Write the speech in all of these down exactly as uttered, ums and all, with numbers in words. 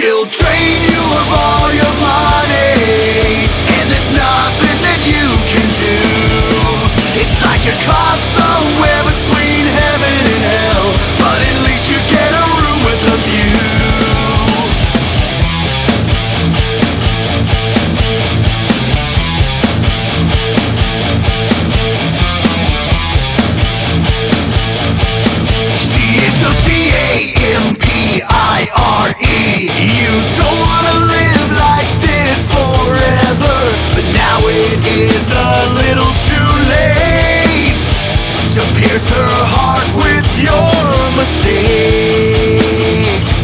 She'll drain you of all your money, and there's nothing that you can do. It's like you're caught somewhere between heaven and hell, but at least you get a room with a view. She is the V A M P I R E. You don't wanna live like this forever, but now it is a little too late to pierce her heart with your mistakes.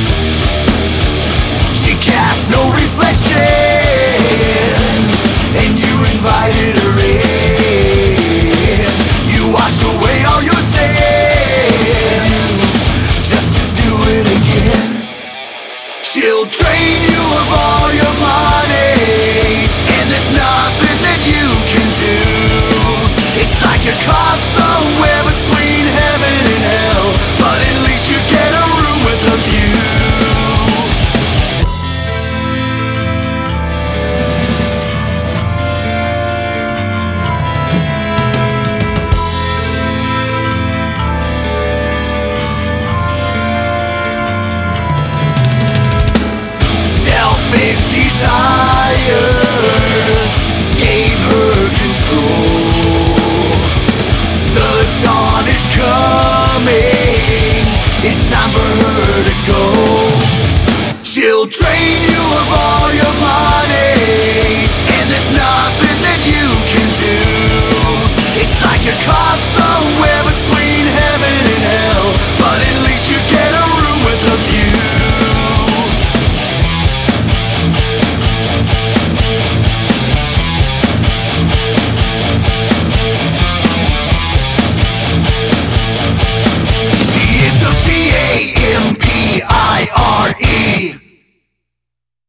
She cast no reflection, and you invited her in. You wash away all your sins just to do it again. She'll drain you of all your money, and there's nothing that you can do. It's like you're caught somewhere between heaven and hell, but at least you get a room with a view. Selfish desires gave her control. The dawn is coming, it's time for her to go. She'll drain you of all your